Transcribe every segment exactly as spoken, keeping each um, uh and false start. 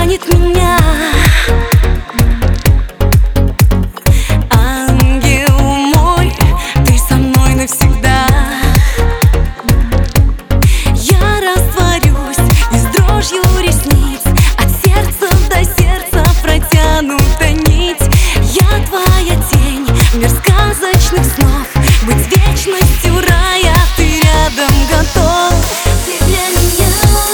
манит меня. Ангел мой, ты со мной навсегда. Я растворюсь и с дрожью ресниц от сердца до сердца протянута нить. Я твоя тень, мир сказочных снов, быть вечностью рая, ты рядом готов. Ты для меня.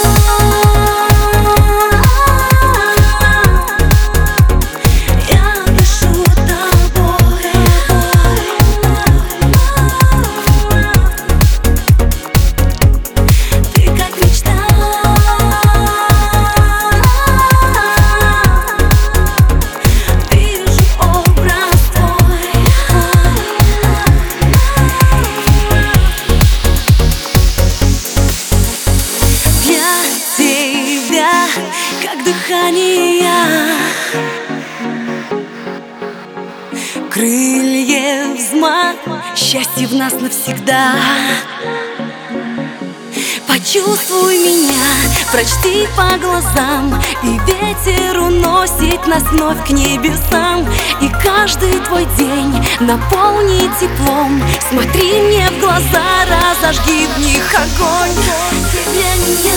Я дышу тобой. Ты как мечта. Вижу образ твой. Для тебя, как дыхание, крылья взмах, счастье в нас навсегда. Почувствуй меня, прочти по глазам, и ветер уносит нас вновь к небесам. И каждый твой день наполни теплом. Смотри мне в глаза, разожги в них огонь. Ты для меня.